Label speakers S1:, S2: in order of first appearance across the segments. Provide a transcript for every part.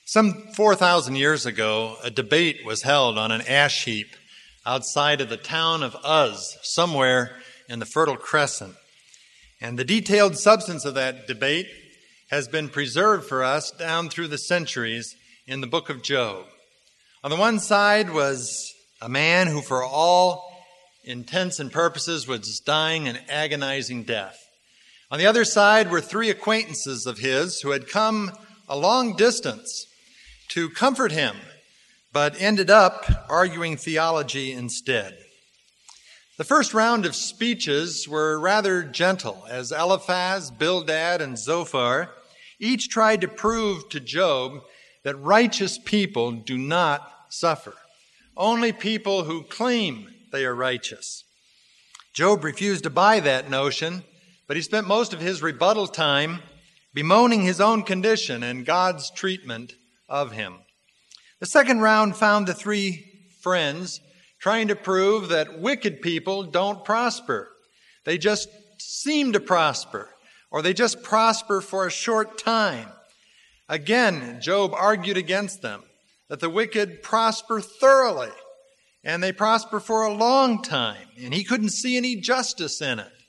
S1: Some 4,000 years ago, a debate was held on an ash heap outside of the town of Uz, somewhere in the Fertile Crescent. And the detailed substance of that debate has been preserved for us down through the centuries in the book of Job. On the one side was a man who, for all intents and purposes, was dying an agonizing death. On the other side were three acquaintances of his who had come a long distance to comfort him, but ended up arguing theology instead. The first round of speeches were rather gentle, as Eliphaz, Bildad, and Zophar each tried to prove to Job that righteous people do not suffer. Only people who claim they are righteous. Job refused to buy that notion, but he spent most of his rebuttal time bemoaning his own condition and God's treatment of him. The second round found the three friends trying to prove that wicked people don't prosper. They just seem to prosper, or they just prosper for a short time. Again, Job argued against them, that the wicked prosper thoroughly, and they prosper for a long time, and he couldn't see any justice in it.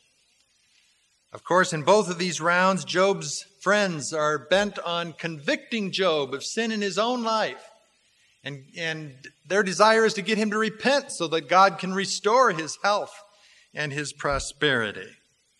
S1: Of course, in both of these rounds, Job's friends are bent on convicting Job of sin in his own life. And their desire is to get him to repent so that God can restore his health and his prosperity.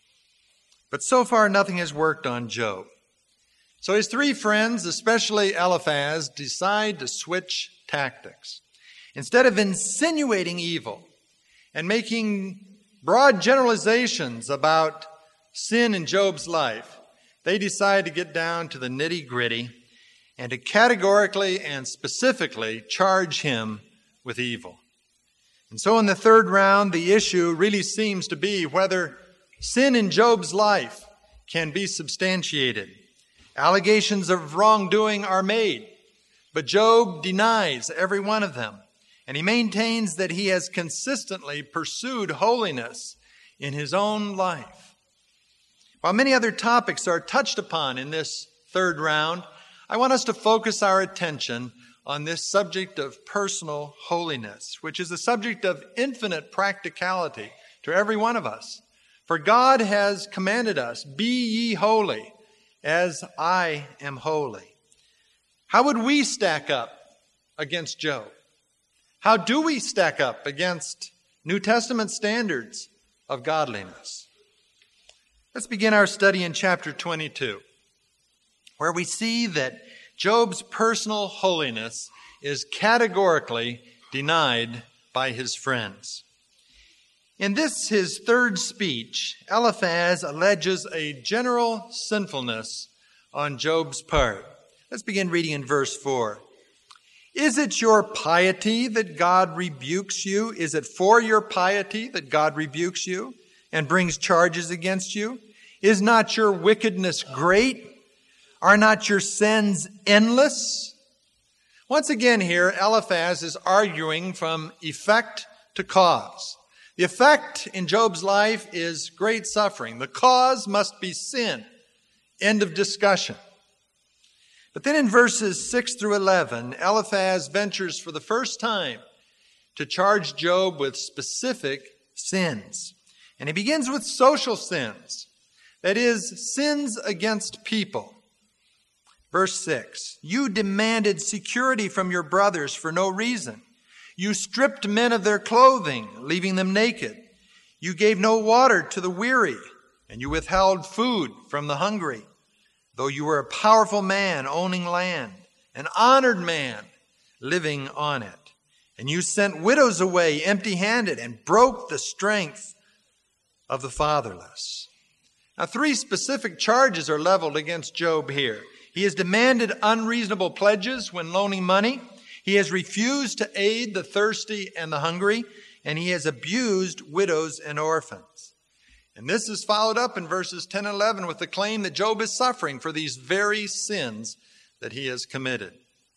S1: But so far, nothing has worked on Job. So his three friends, especially Eliphaz, decide to switch tactics. Instead of insinuating evil and making broad generalizations about sin in Job's life, they decide to get down to the nitty-gritty and to categorically and specifically charge him with evil. And so in the third round, the issue really seems to be whether sin in Job's life can be substantiated. Allegations of wrongdoing are made, but Job denies every one of them, and he maintains that he has consistently pursued holiness in his own life. While many other topics are touched upon in this third round, I want us to focus our attention on this subject of personal holiness, which is a subject of infinite practicality to every one of us. For God has commanded us, "Be ye holy, as I am holy." How would we stack up against Job? How do we stack up against New Testament standards of godliness? Let's begin our study in chapter 22, where we see that Job's personal holiness is categorically denied by his friends. In this, his third speech, Eliphaz alleges a general sinfulness on Job's part. Let's begin reading in verse 4. Is it your piety that God rebukes you? Is it for your piety that God rebukes you and brings charges against you? Is not your wickedness great? Are not your sins endless? Once again here, Eliphaz is arguing from effect to cause. The effect in Job's life is great suffering. The cause must be sin. End of discussion. But then in verses 6 through 11, Eliphaz ventures for the first time to charge Job with specific sins. And he begins with social sins. That is, sins against people. Verse 6, you demanded security from your brothers for no reason. You stripped men of their clothing, leaving them naked. You gave no water to the weary, and you withheld food from the hungry. Though you were a powerful man owning land, an honored man living on it. And you sent widows away empty-handed and broke the strength of the fatherless. Now, three specific charges are leveled against Job here. He has demanded unreasonable pledges when loaning money. He has refused to aid the thirsty and the hungry. And he has abused widows and orphans. And this is followed up in verses 10 and 11 with the claim that Job is suffering for these very sins that he has committed.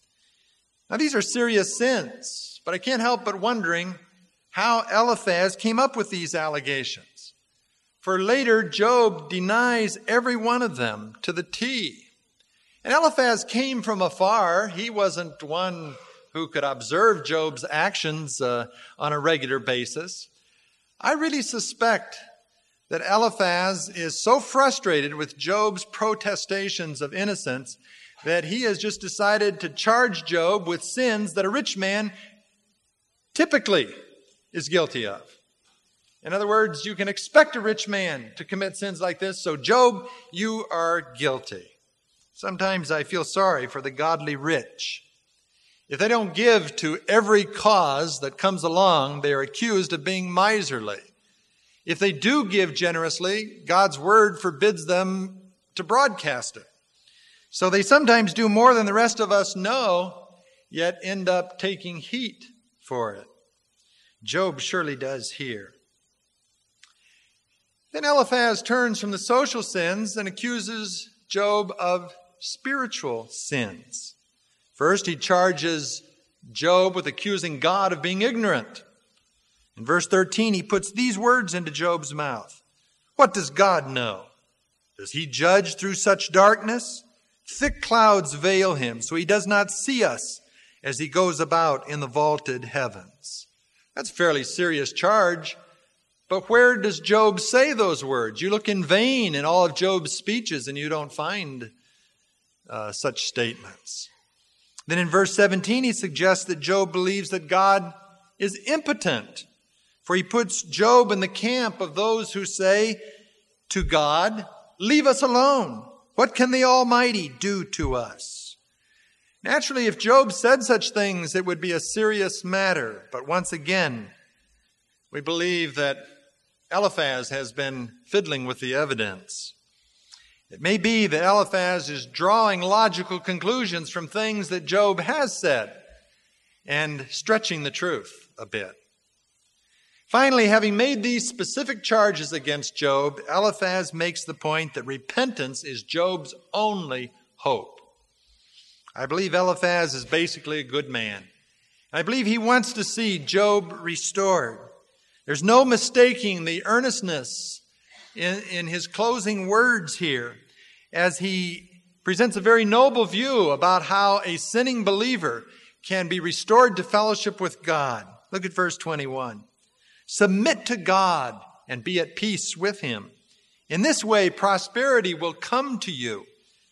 S1: Now, these are serious sins, but I can't help but wondering how Eliphaz came up with these allegations. For later, Job denies every one of them to the T. And Eliphaz came from afar. He wasn't one who could observe Job's actions on a regular basis. I really suspect that Eliphaz is so frustrated with Job's protestations of innocence that he has just decided to charge Job with sins that a rich man typically is guilty of. In other words, you can expect a rich man to commit sins like this, so Job, you are guilty. Sometimes I feel sorry for the godly rich. If they don't give to every cause that comes along, they are accused of being miserly. If they do give generously, God's word forbids them to broadcast it. So they sometimes do more than the rest of us know, yet end up taking heat for it. Job surely does here. Then Eliphaz turns from the social sins and accuses Job of spiritual sins. First, he charges Job with accusing God of being ignorant. In verse 13, he puts these words into Job's mouth. What does God know? Does he judge through such darkness? Thick clouds veil him, so he does not see us as he goes about in the vaulted heavens. That's a fairly serious charge. But where does Job say those words? You look in vain in all of Job's speeches and you don't find such statements. Then in verse 17, he suggests that Job believes that God is impotent. For he puts Job in the camp of those who say to God, "Leave us alone. What can the Almighty do to us?" Naturally, if Job said such things, it would be a serious matter. But once again, we believe that Eliphaz has been fiddling with the evidence. It may be that Eliphaz is drawing logical conclusions from things that Job has said and stretching the truth a bit. Finally, having made these specific charges against Job, Eliphaz makes the point that repentance is Job's only hope. I believe Eliphaz is basically a good man. I believe he wants to see Job restored. There's no mistaking the earnestness in his closing words here as he presents a very noble view about how a sinning believer can be restored to fellowship with God. Look at verse 21. Submit to God and be at peace with him. In this way, prosperity will come to you.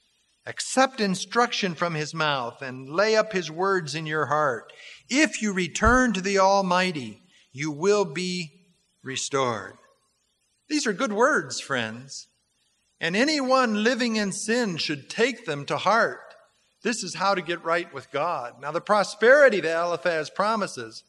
S1: Accept instruction from his mouth and lay up his words in your heart. If you return to the Almighty, you will be restored. These are good words, friends. And anyone living in sin should take them to heart. This is how to get right with God. Now, the prosperity that Eliphaz promises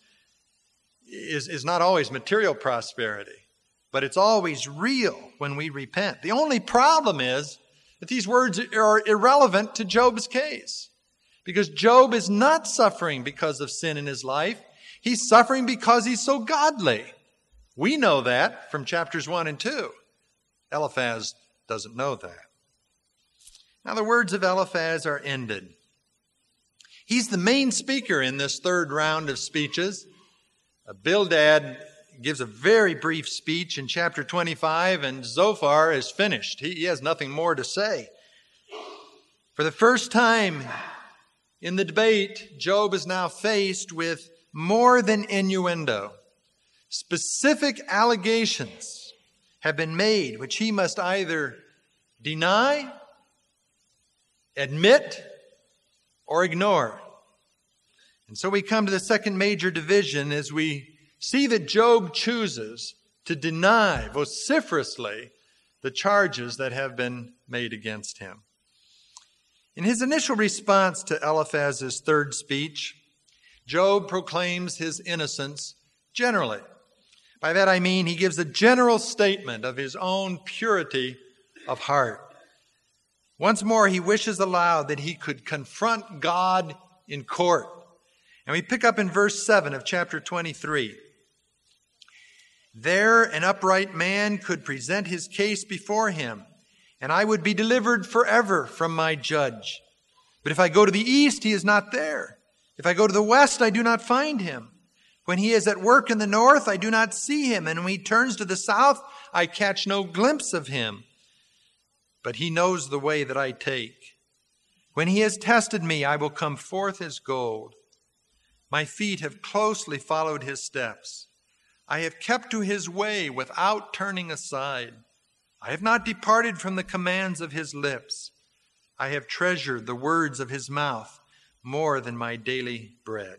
S1: is not always material prosperity, but it's always real when we repent. The only problem is that these words are irrelevant to Job's case, because Job is not suffering because of sin in his life. He's suffering because he's so godly. We know that from chapters 1 and 2. Eliphaz doesn't know that. Now, the words of Eliphaz are ended. He's the main speaker in this third round of speeches. Bildad gives a very brief speech in chapter 25, and Zophar is finished. He has nothing more to say. For the first time in the debate, Job is now faced with more than innuendo. Specific allegations have been made, which he must either deny, admit, or ignore. And so we come to the second major division as we see that Job chooses to deny vociferously the charges that have been made against him. In his initial response to Eliphaz's third speech, Job proclaims his innocence generally. By that I mean he gives a general statement of his own purity of heart. Once more, he wishes aloud that he could confront God in court. And we pick up in verse 7 of chapter 23. There an upright man could present his case before him, and I would be delivered forever from my judge. But if I go to the east, he is not there. If I go to the west, I do not find him. When he is at work in the north, I do not see him. And when he turns to the south, I catch no glimpse of him. But he knows the way that I take. When he has tested me, I will come forth as gold. My feet have closely followed his steps. I have kept to his way without turning aside. I have not departed from the commands of his lips. I have treasured the words of his mouth more than my daily bread.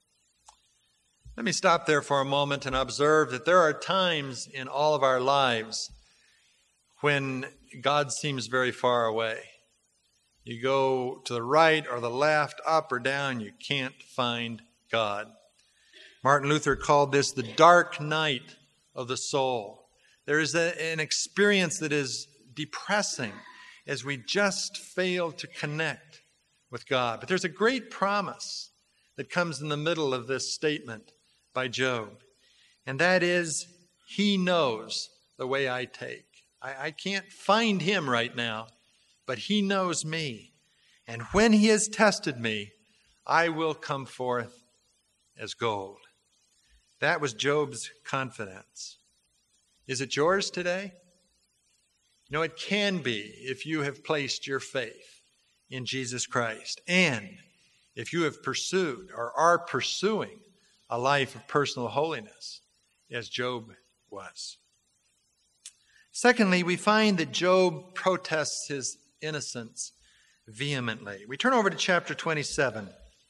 S1: Let me stop there for a moment and observe that there are times in all of our lives when God seems very far away. You go to the right or the left, up or down, you can't find God. Martin Luther called this the dark night of the soul. There is an experience that is depressing as we just fail to connect with God. But there's a great promise that comes in the middle of this statement by Job, and that is, he knows the way I take. I can't find him right now, but he knows me. And when he has tested me, I will come forth as gold. That was Job's confidence. Is it yours today? No, it can be if you have placed your faith in Jesus Christ, and if you have pursued or are pursuing a life of personal holiness, as Job was. Secondly, we find that Job protests his innocence vehemently. We turn over to chapter 27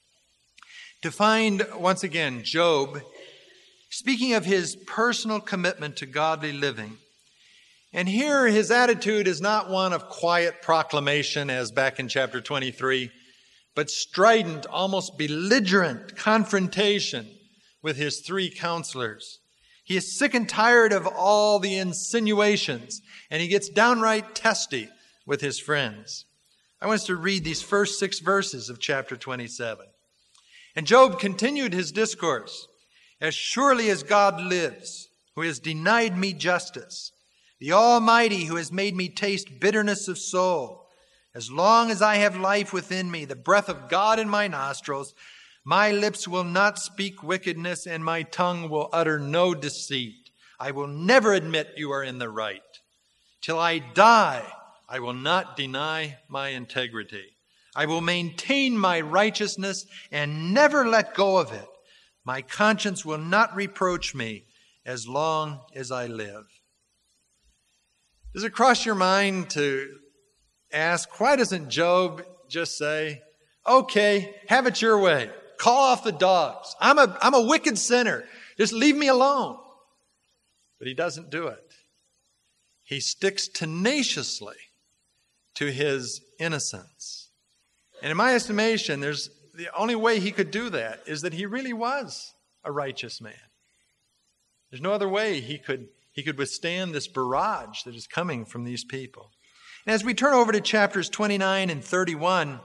S1: to find, once again, Job speaking of his personal commitment to godly living. And here his attitude is not one of quiet proclamation as back in chapter 23, but strident, almost belligerent confrontation with his three counselors. He is sick and tired of all the insinuations, and he gets downright testy with his friends. I want us to read these first 6 verses of chapter 27. And Job continued his discourse. As surely as God lives, who has denied me justice, the Almighty who has made me taste bitterness of soul, as long as I have life within me, the breath of God in my nostrils, my lips will not speak wickedness, and my tongue will utter no deceit. I will never admit you are in the right. Till I die, I will not deny my integrity. I will maintain my righteousness and never let go of it. My conscience will not reproach me as long as I live. Does it cross your mind to ask, why doesn't Job just say, okay, have it your way. Call off the dogs. I'm a wicked sinner. Just leave me alone. But he doesn't do it. He sticks tenaciously to his innocence. And in my estimation, the only way he could do that is that he really was a righteous man. There's no other way he could withstand this barrage that is coming from these people. And as we turn over to chapters 29 and 31,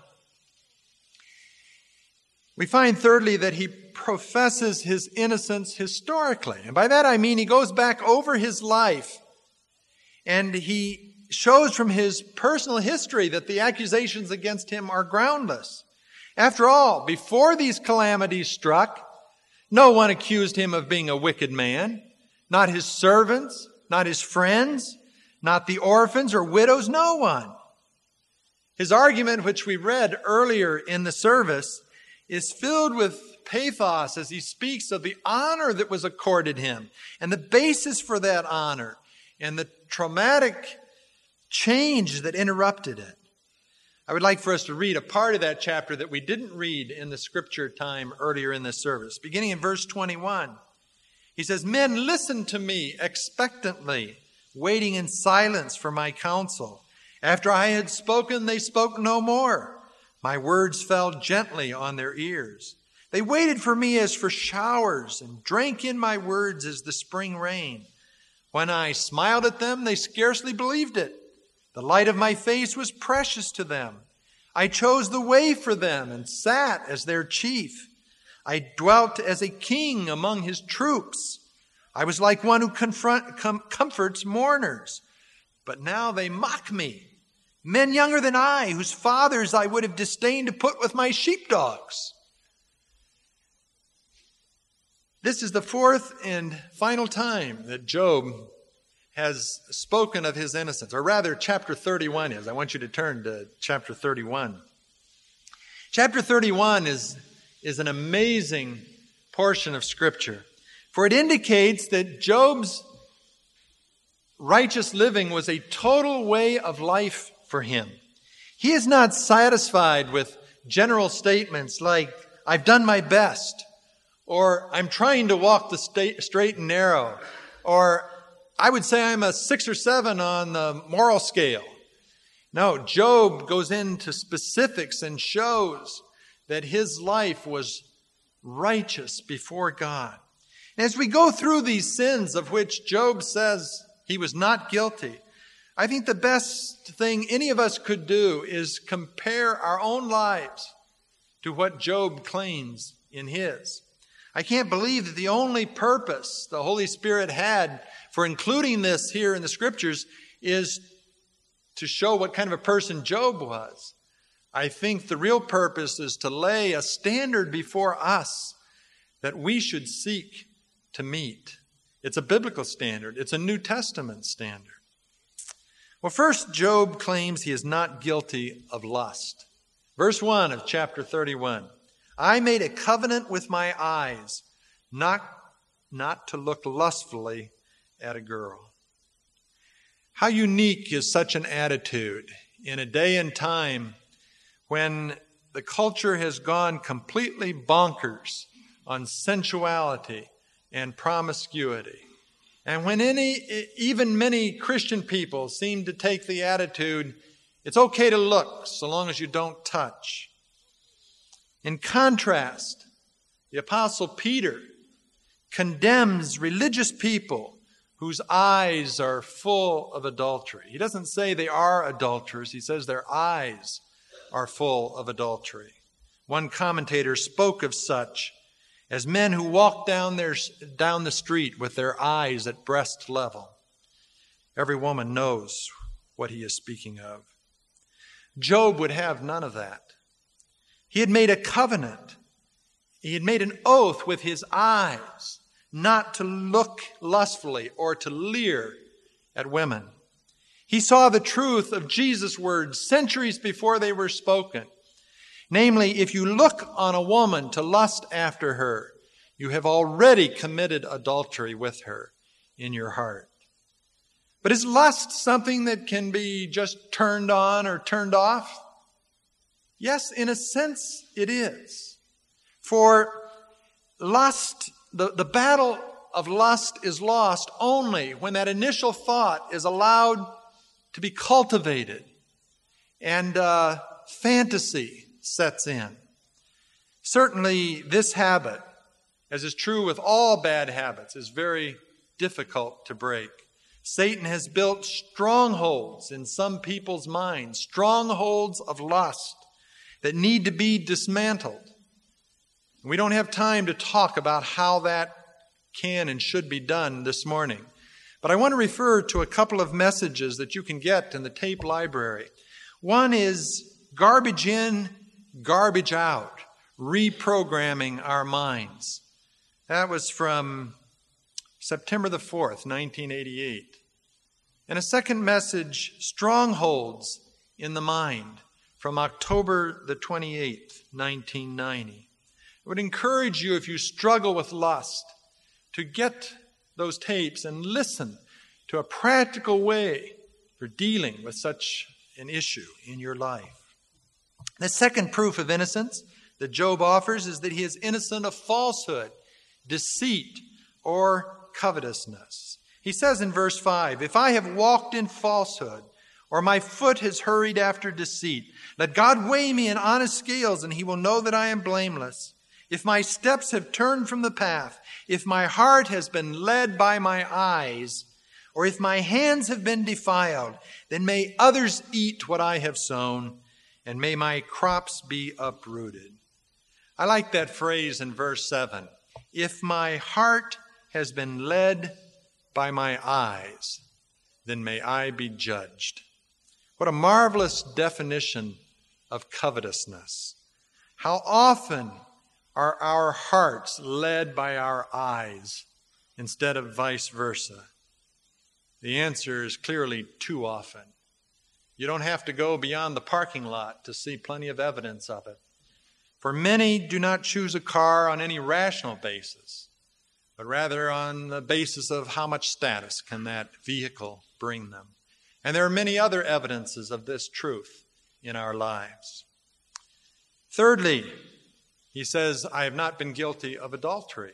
S1: we find thirdly that he professes his innocence historically. And by that I mean he goes back over his life and he shows from his personal history that the accusations against him are groundless. After all, before these calamities struck, no one accused him of being a wicked man. Not his servants, not his friends, not the orphans or widows, no one. His argument, which we read earlier in the service, is filled with pathos as he speaks of the honor that was accorded him and the basis for that honor and the traumatic change that interrupted it. I would like for us to read a part of that chapter that we didn't read in the scripture time earlier in this service. Beginning in verse 21, he says, "Men listened to me expectantly, waiting in silence for my counsel. After I had spoken, they spoke no more. My words fell gently on their ears. They waited for me as for showers and drank in my words as the spring rain. When I smiled at them, they scarcely believed it. The light of my face was precious to them. I chose the way for them and sat as their chief. I dwelt as a king among his troops. I was like one who comforts mourners. But now they mock me. Men younger than I, whose fathers I would have disdained to put with my sheepdogs." This is the fourth and final time that Job has spoken of his innocence, or rather chapter 31 is. I want you to turn to chapter 31. Chapter 31 is an amazing portion of Scripture, for it indicates that Job's righteous living was a total way of life for him. He is not satisfied with general statements like, I've done my best, or I'm trying to walk the straight and narrow, or I would say I'm a 6 or 7 on the moral scale. No, Job goes into specifics and shows that his life was righteous before God. And as we go through these sins of which Job says he was not guilty, I think the best thing any of us could do is compare our own lives to what Job claims in his. I can't believe that the only purpose the Holy Spirit had for including this here in the Scriptures is to show what kind of a person Job was. I think the real purpose is to lay a standard before us that we should seek to meet. It's a biblical standard. It's a New Testament standard. Well, first, Job claims he is not guilty of lust. Verse 1 of chapter 31. I made a covenant with my eyes, not to look lustfully at a girl. How unique is such an attitude in a day and time when the culture has gone completely bonkers on sensuality and promiscuity. And when even many Christian people seem to take the attitude, it's okay to look so long as you don't touch. In contrast, the Apostle Peter condemns religious people whose eyes are full of adultery. He doesn't say they are adulterers. He says their eyes are full of adultery. One commentator spoke of such as men who walk down the street with their eyes at breast level. Every woman knows what he is speaking of. Job would have none of that. He had made a covenant. He had made an oath with his eyes not to look lustfully or to leer at women. He saw the truth of Jesus' words centuries before they were spoken. Namely, if you look on a woman to lust after her, you have already committed adultery with her in your heart. But is lust something that can be just turned on or turned off? Yes, in a sense it is. For lust, the battle of lust is lost only when that initial thought is allowed to be cultivated and fantasy sets in. Certainly this habit, as is true with all bad habits, is very difficult to break. Satan has built strongholds in some people's minds, strongholds of lust that need to be dismantled. We don't have time to talk about how that can and should be done this morning. But I want to refer to a couple of messages that you can get in the tape library. One is garbage in, garbage out, reprogramming our minds. That was from September the 4th, 1988. And a second message, strongholds in the mind, from October the 28th, 1990. I would encourage you, if you struggle with lust, to get those tapes and listen to a practical way for dealing with such an issue in your life. The second proof of innocence that Job offers is that he is innocent of falsehood, deceit, or covetousness. He says in verse 5, if I have walked in falsehood, or my foot has hurried after deceit, let God weigh me in honest scales, and he will know that I am blameless. If my steps have turned from the path, if my heart has been led by my eyes, or if my hands have been defiled, then may others eat what I have sown, and may my crops be uprooted. I like that phrase in verse 7. If my heart has been led by my eyes, then may I be judged. What a marvelous definition of covetousness. How often are our hearts led by our eyes instead of vice versa? The answer is clearly too often. You don't have to go beyond the parking lot to see plenty of evidence of it. For many do not choose a car on any rational basis, but rather on the basis of how much status can that vehicle bring them. And there are many other evidences of this truth in our lives. Thirdly, he says, I have not been guilty of adultery.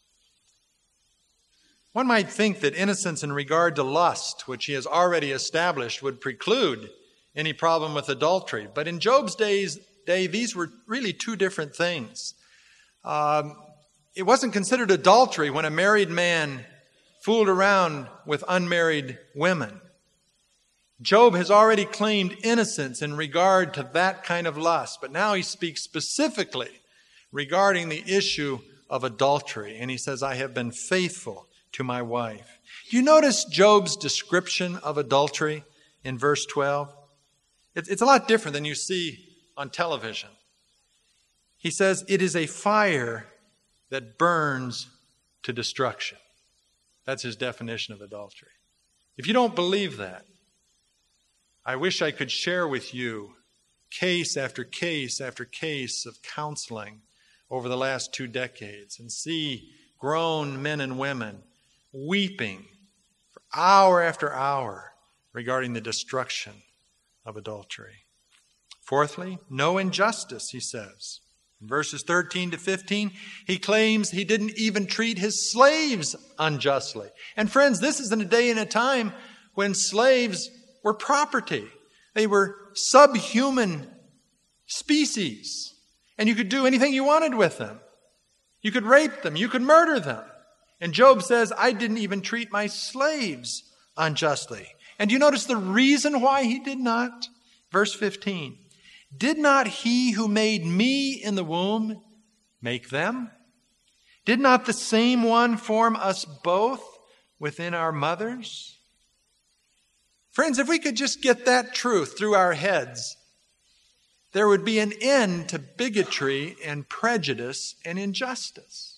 S1: One might think that innocence in regard to lust, which he has already established, would preclude any problem with adultery. But in Job's day, these were really two different things. It wasn't considered adultery when a married man fooled around with unmarried women. Job has already claimed innocence in regard to that kind of lust, but now he speaks specifically regarding the issue of adultery. And he says, I have been faithful to my wife. Do you notice Job's description of adultery in verse 12? It's a lot different than you see on television. He says, it is a fire that burns to destruction. That's his definition of adultery. If you don't believe that, I wish I could share with you case after case after case of counseling over the last 2 decades and see grown men and women weeping for hour after hour regarding the destruction of adultery. Fourthly, no injustice, he says. In verses 13 to 15, he claims he didn't even treat his slaves unjustly. And friends, this is in a day and a time when slaves were property. They were subhuman species. And you could do anything you wanted with them. You could rape them. You could murder them. And Job says, I didn't even treat my slaves unjustly. And do you notice the reason why he did not? Verse 15. Did not he who made me in the womb make them? Did not the same one form us both within our mothers? Friends, if we could just get that truth through our heads, there would be an end to bigotry and prejudice and injustice.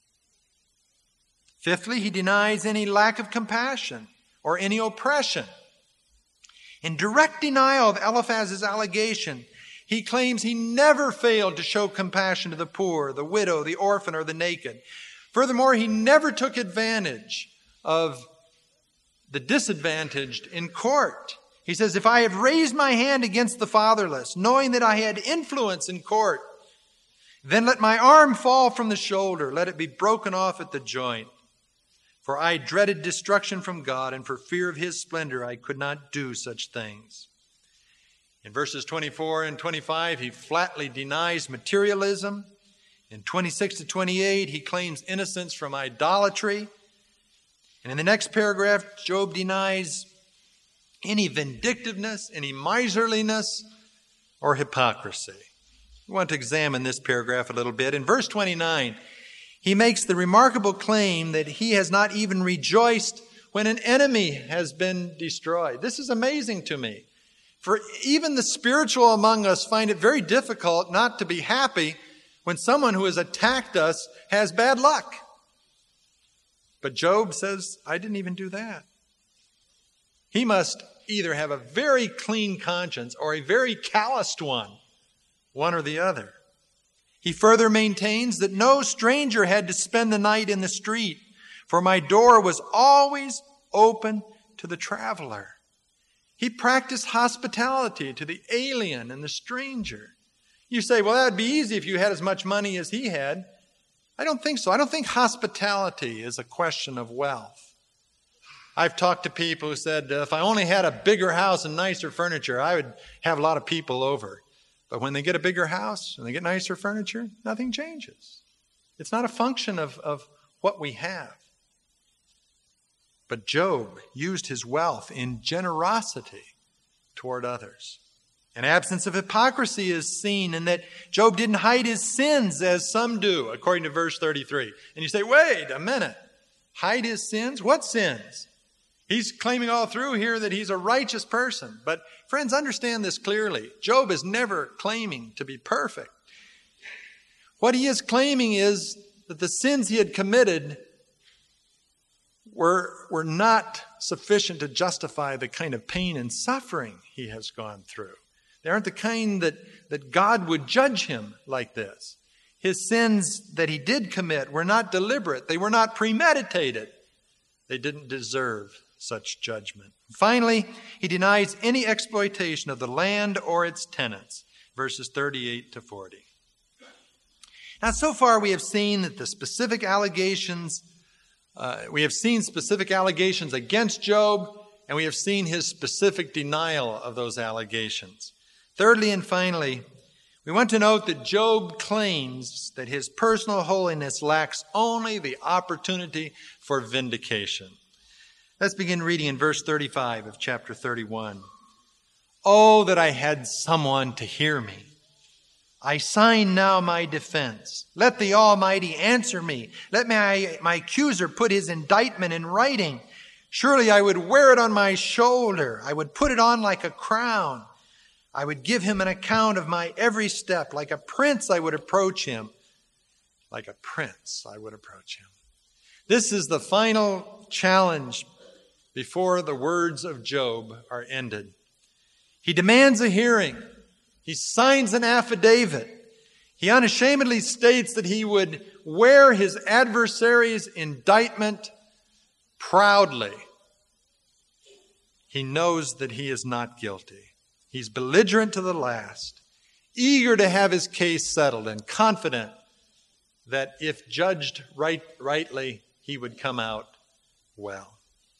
S1: Fifthly, he denies any lack of compassion or any oppression. In direct denial of Eliphaz's allegation, he claims he never failed to show compassion to the poor, the widow, the orphan, or the naked. Furthermore, he never took advantage of the disadvantaged in court. He says, if I have raised my hand against the fatherless, knowing that I had influence in court, then let my arm fall from the shoulder, let it be broken off at the joint. For I dreaded destruction from God, and for fear of his splendor I could not do such things. In verses 24 and 25, he flatly denies materialism. In 26 to 28, he claims innocence from idolatry. And in the next paragraph, Job denies any vindictiveness, any miserliness, or hypocrisy. We want to examine this paragraph a little bit. In verse 29, he makes the remarkable claim that he has not even rejoiced when an enemy has been destroyed. This is amazing to me. For even the spiritual among us find it very difficult not to be happy when someone who has attacked us has bad luck. But Job says, I didn't even do that. He must either have a very clean conscience or a very calloused one or the other. He further maintains that no stranger had to spend the night in the street, for my door was always open to the traveler. He practiced hospitality to the alien and the stranger. You say, well, that would be easy if you had as much money as he had. I don't think so. I don't think hospitality is a question of wealth. I've talked to people who said, if I only had a bigger house and nicer furniture, I would have a lot of people over. But when they get a bigger house and they get nicer furniture, nothing changes. It's not a function of what we have. But Job used his wealth in generosity toward others. An absence of hypocrisy is seen in that Job didn't hide his sins as some do, according to verse 33. And you say, wait a minute. Hide his sins? What sins? He's claiming all through here that he's a righteous person. But friends, understand this clearly. Job is never claiming to be perfect. What he is claiming is that the sins he had committed were not sufficient to justify the kind of pain and suffering he has gone through. They aren't the kind that God would judge him like this. His sins that he did commit were not deliberate. They were not premeditated. They didn't deserve such judgment. Finally, he denies any exploitation of the land or its tenants, verses 38 to 40. Now, so far we have seen that specific allegations against Job, and we have seen his specific denial of those allegations. Thirdly and finally, we want to note that Job claims that his personal holiness lacks only the opportunity for vindication. Let's begin reading in verse 35 of chapter 31. Oh, that I had someone to hear me. I sign now my defense. Let the Almighty answer me. Let my accuser put his indictment in writing. Surely I would wear it on my shoulder. I would put it on like a crown. I would give him an account of my every step. Like a prince I would approach him. Like a prince I would approach him. This is the final challenge before the words of Job are ended. He demands a hearing. He signs an affidavit. He unashamedly states that he would wear his adversary's indictment proudly. He knows that he is not guilty. He's belligerent to the last, eager to have his case settled and confident that if judged rightly, he would come out well.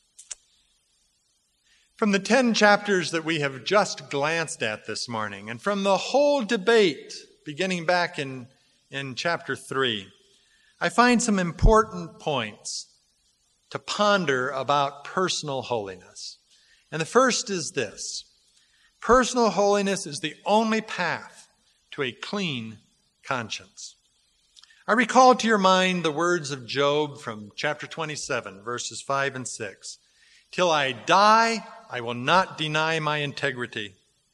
S1: From the 10 chapters that we have just glanced at this morning, and from the whole debate beginning back in chapter 3, I find some important points to ponder about personal holiness. And the first is this: personal holiness is the only path to a clean conscience. I recall to your mind the words of Job from chapter 27, verses 5 and 6. Till I die, I will not deny my integrity.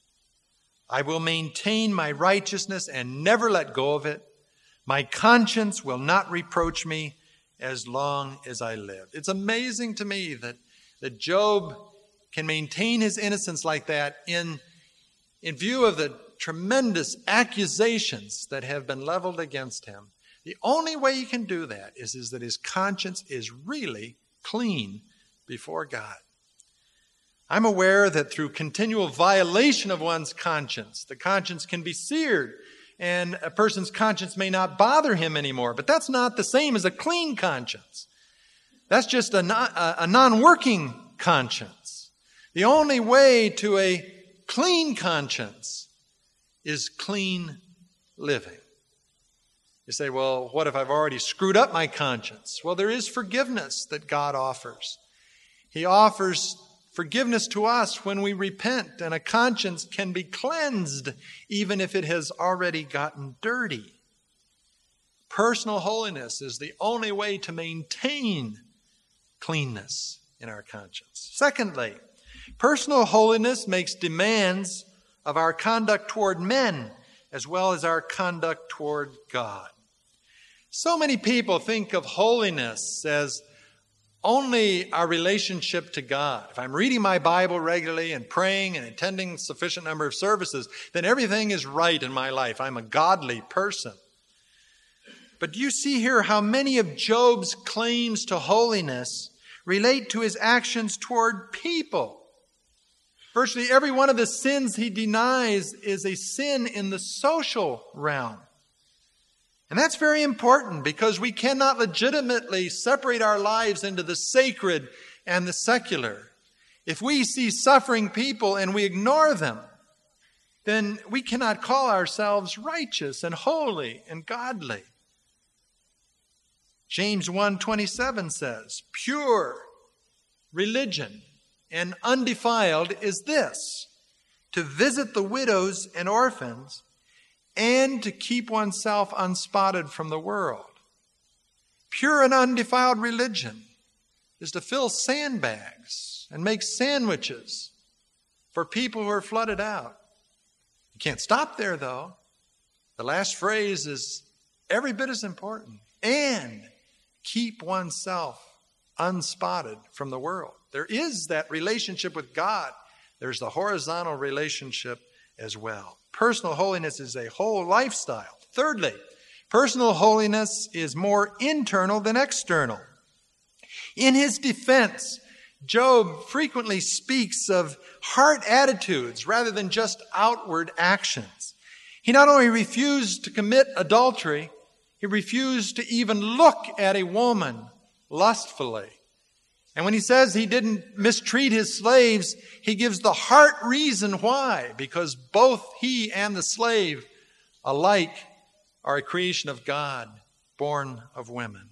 S1: I will maintain my righteousness and never let go of it. My conscience will not reproach me as long as I live. It's amazing to me that Job can maintain his innocence like that in view of the tremendous accusations that have been leveled against him. The only way he can do that is that his conscience is really clean before God. I'm aware that through continual violation of one's conscience, the conscience can be seared, and a person's conscience may not bother him anymore. But that's not the same as a clean conscience. That's just a non-working conscience. The only way to a clean conscience is clean living. You say, well, what if I've already screwed up my conscience? Well, there is forgiveness that God offers. He offers forgiveness to us when we repent, and a conscience can be cleansed even if it has already gotten dirty. Personal holiness is the only way to maintain cleanness in our conscience. Secondly, personal holiness makes demands of our conduct toward men as well as our conduct toward God. So many people think of holiness as only our relationship to God. If I'm reading my Bible regularly and praying and attending a sufficient number of services, then everything is right in my life. I'm a godly person. But do you see here how many of Job's claims to holiness relate to his actions toward people? Virtually every one of the sins he denies is a sin in the social realm. And that's very important because we cannot legitimately separate our lives into the sacred and the secular. If we see suffering people and we ignore them, then we cannot call ourselves righteous and holy and godly. James 1:27 says, pure religion and undefiled is this, to visit the widows and orphans and to keep oneself unspotted from the world. Pure and undefiled religion is to fill sandbags and make sandwiches for people who are flooded out. You can't stop there, though. The last phrase is every bit as important. And keep oneself unspotted from the world. There is that relationship with God. There's the horizontal relationship as well. Personal holiness is a whole lifestyle. Thirdly, personal holiness is more internal than external. In his defense, Job frequently speaks of heart attitudes rather than just outward actions. He not only refused to commit adultery, he refused to even look at a woman lustfully. And when he says he didn't mistreat his slaves, he gives the heart reason why. Because both he and the slave alike are a creation of God, born of women.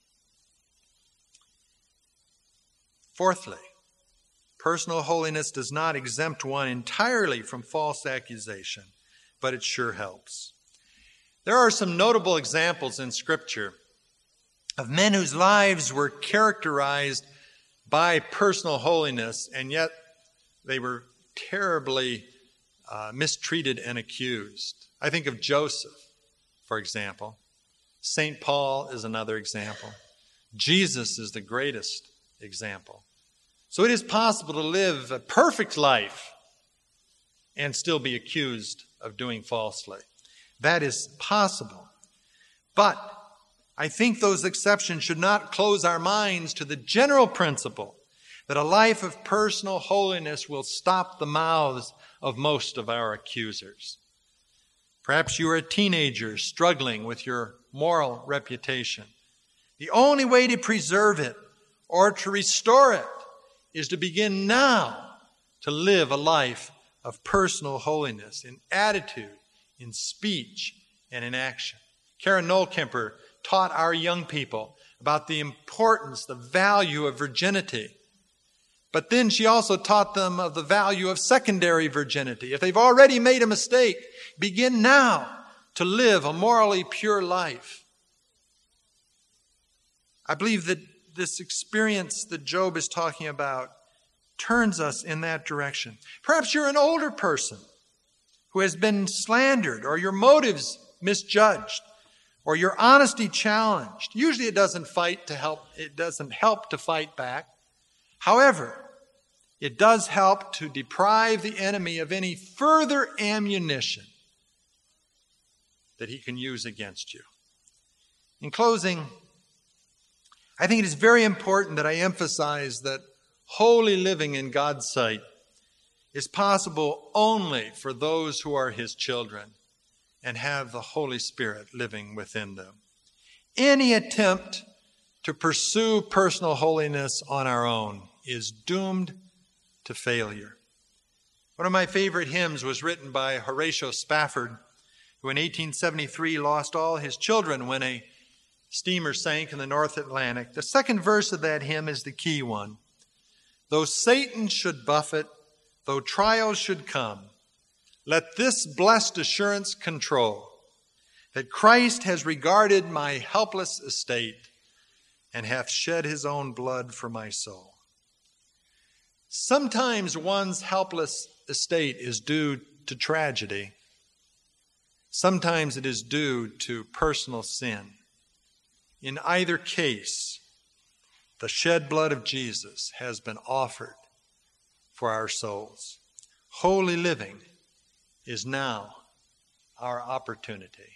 S1: Fourthly, personal holiness does not exempt one entirely from false accusation, but it sure helps. There are some notable examples in Scripture of men whose lives were characterized by personal holiness, and yet they were terribly mistreated and accused. I think of Joseph, for example. St. Paul is another example. Jesus is the greatest example. So it is possible to live a perfect life and still be accused of doing falsely. That is possible. But I think those exceptions should not close our minds to the general principle that a life of personal holiness will stop the mouths of most of our accusers. Perhaps you are a teenager struggling with your moral reputation. The only way to preserve it or to restore it is to begin now to live a life of personal holiness in attitude, in speech, and in action. Karen Nolkemper taught our young people about the importance, the value of virginity. But then she also taught them of the value of secondary virginity. If they've already made a mistake, begin now to live a morally pure life. I believe that this experience that Job is talking about turns us in that direction. Perhaps you're an older person who has been slandered, or your motives misjudged, or your honesty challenged. Usually it doesn't help to fight back. However, it does help to deprive the enemy of any further ammunition that he can use against you. In closing, I think it is very important that I emphasize that holy living in God's sight is possible only for those who are his children and have the Holy Spirit living within them. Any attempt to pursue personal holiness on our own is doomed to failure. One of my favorite hymns was written by Horatio Spafford, who in 1873 lost all his children when a steamer sank in the North Atlantic. The second verse of that hymn is the key one. Though Satan should buffet, though trials should come, let this blessed assurance control, that Christ has regarded my helpless estate and hath shed his own blood for my soul. Sometimes one's helpless estate is due to tragedy. Sometimes it is due to personal sin. In either case, the shed blood of Jesus has been offered for our souls. Holy living is now our opportunity.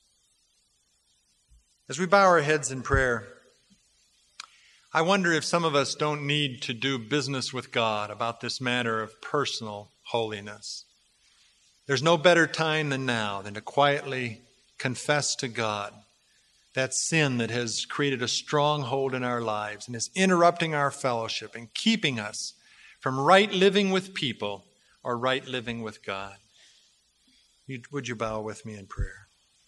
S1: As we bow our heads in prayer, I wonder if some of us don't need to do business with God about this matter of personal holiness. There's no better time than now than to quietly confess to God that sin that has created a stronghold in our lives and is interrupting our fellowship and keeping us from right living with people or right living with God. Would you bow with me in prayer?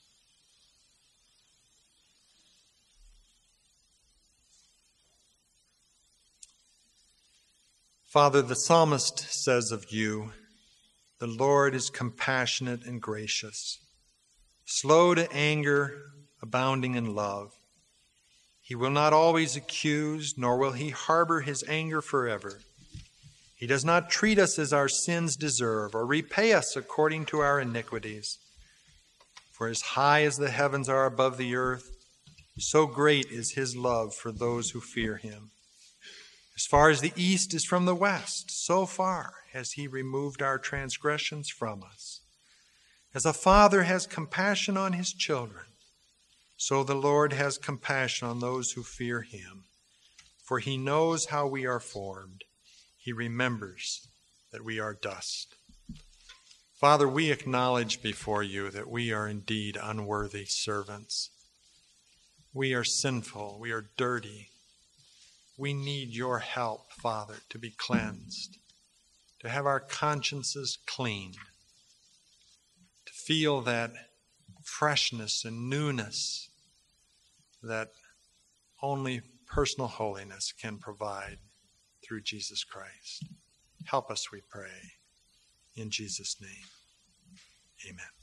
S1: Father, the psalmist says of you, the Lord is compassionate and gracious, slow to anger, abounding in love. He will not always accuse, nor will he harbor his anger forever. He does not treat us as our sins deserve, or repay us according to our iniquities. For as high as the heavens are above the earth, so great is his love for those who fear him. As far as the east is from the west, so far has he removed our transgressions from us. As a father has compassion on his children, so the Lord has compassion on those who fear him. For he knows how we are formed. He remembers that we are dust. Father, we acknowledge before you that we are indeed unworthy servants. We are sinful. We are dirty. We need your help, Father, to be cleansed, to have our consciences cleaned, to feel that freshness and newness that only personal holiness can provide through Jesus Christ. Help us, we pray. In Jesus' name, amen.